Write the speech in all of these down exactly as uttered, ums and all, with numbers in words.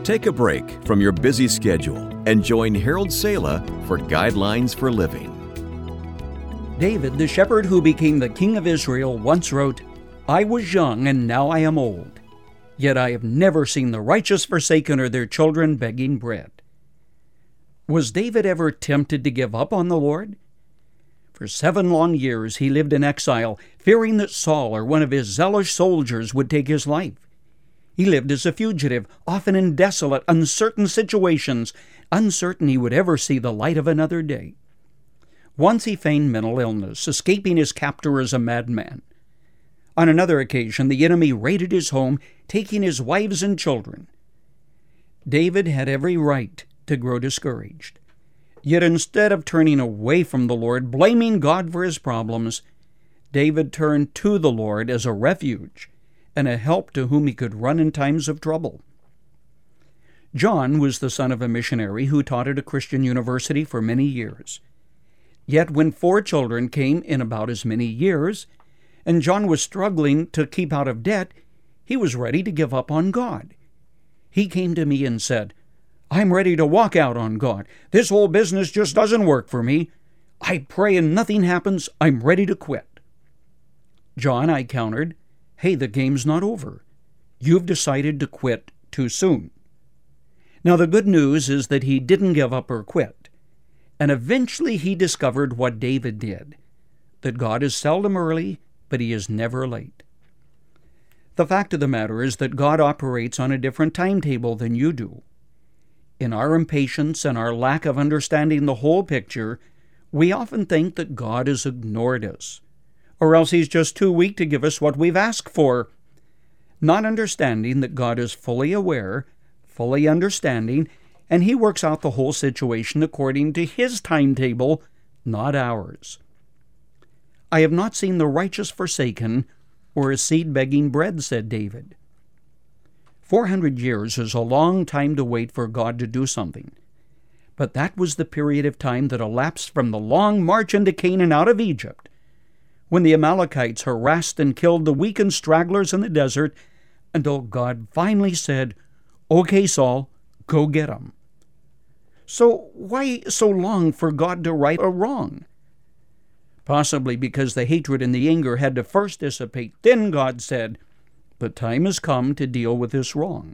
Take a break from your busy schedule and join Harold Sala for Guidelines for Living. David, the shepherd who became the king of Israel, once wrote, "I was young and now I am old, yet I have never seen the righteous forsaken or their children begging bread." Was David ever tempted to give up on the Lord? For seven long years he lived in exile, fearing that Saul or one of his zealous soldiers would take his life. He lived as a fugitive, often in desolate, uncertain situations, uncertain he would ever see the light of another day. Once he feigned mental illness, escaping his captor as a madman. On another occasion, the enemy raided his home, taking his wives and children. David had every right to grow discouraged. Yet instead of turning away from the Lord, blaming God for his problems, David turned to the Lord as a refuge and a help to whom he could run in times of trouble. John was the son of a missionary who taught at a Christian university for many years. Yet when four children came in about as many years, and John was struggling to keep out of debt, he was ready to give up on God. He came to me and said, "I'm ready to walk out on God. This whole business just doesn't work for me. I pray and nothing happens. I'm ready to quit." "John," I countered, "hey, the game's not over. You've decided to quit too soon." Now, the good news is that he didn't give up or quit. And eventually he discovered what David did, that God is seldom early, but he is never late. The fact of the matter is that God operates on a different timetable than you do. In our impatience and our lack of understanding the whole picture, we often think that God has ignored us, or else he's just too weak to give us what we've asked for, not understanding that God is fully aware, fully understanding, and he works out the whole situation according to his timetable, not ours. "I have not seen the righteous forsaken, or his seed begging bread," said David. Four hundred years is a long time to wait for God to do something. But that was the period of time that elapsed from the long march into Canaan out of Egypt, when the Amalekites harassed and killed the weak and stragglers in the desert, until God finally said, "Okay, Saul, go get 'em." So why so long for God to right a wrong? Possibly because the hatred and the anger had to first dissipate. Then God said, "The time has come to deal with this wrong."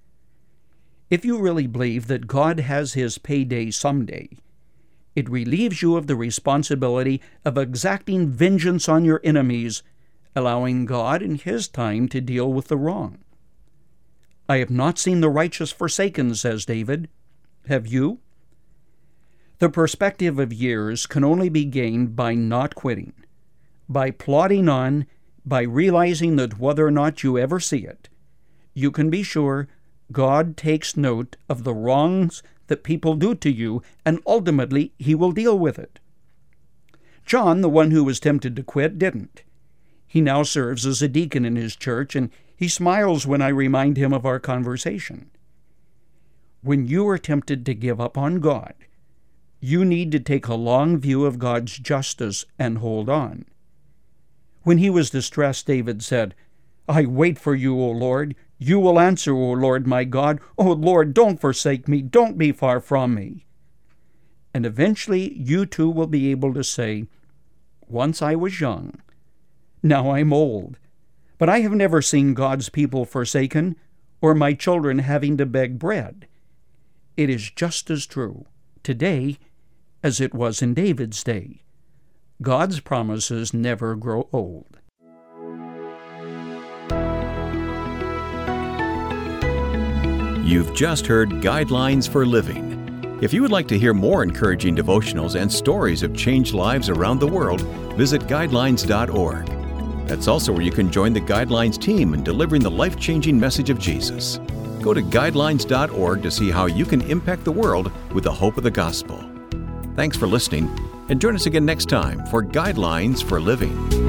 If you really believe that God has his payday someday, it relieves you of the responsibility of exacting vengeance on your enemies, allowing God in his time to deal with the wrong. "I have not seen the righteous forsaken," says David. Have you? The perspective of years can only be gained by not quitting, by plodding on, by realizing that whether or not you ever see it, you can be sure God takes note of the wrongs that people do to you, and ultimately he will deal with it. John, the one who was tempted to quit, didn't. He now serves as a deacon in his church, and he smiles when I remind him of our conversation. When you are tempted to give up on God, you need to take a long view of God's justice and hold on. When he was distressed, David said, "I wait for you, O Lord. You will answer, O Lord my God. O Lord, don't forsake me. Don't be far from me." And eventually you too will be able to say, "Once I was young, now I'm old, but I have never seen God's people forsaken or my children having to beg bread." It is just as true today as it was in David's day. God's promises never grow old. You've just heard Guidelines for Living. If you would like to hear more encouraging devotionals and stories of changed lives around the world, visit guidelines dot org. That's also where you can join the Guidelines team in delivering the life-changing message of Jesus. Go to guidelines dot org to see how you can impact the world with the hope of the gospel. Thanks for listening, and join us again next time for Guidelines for Living.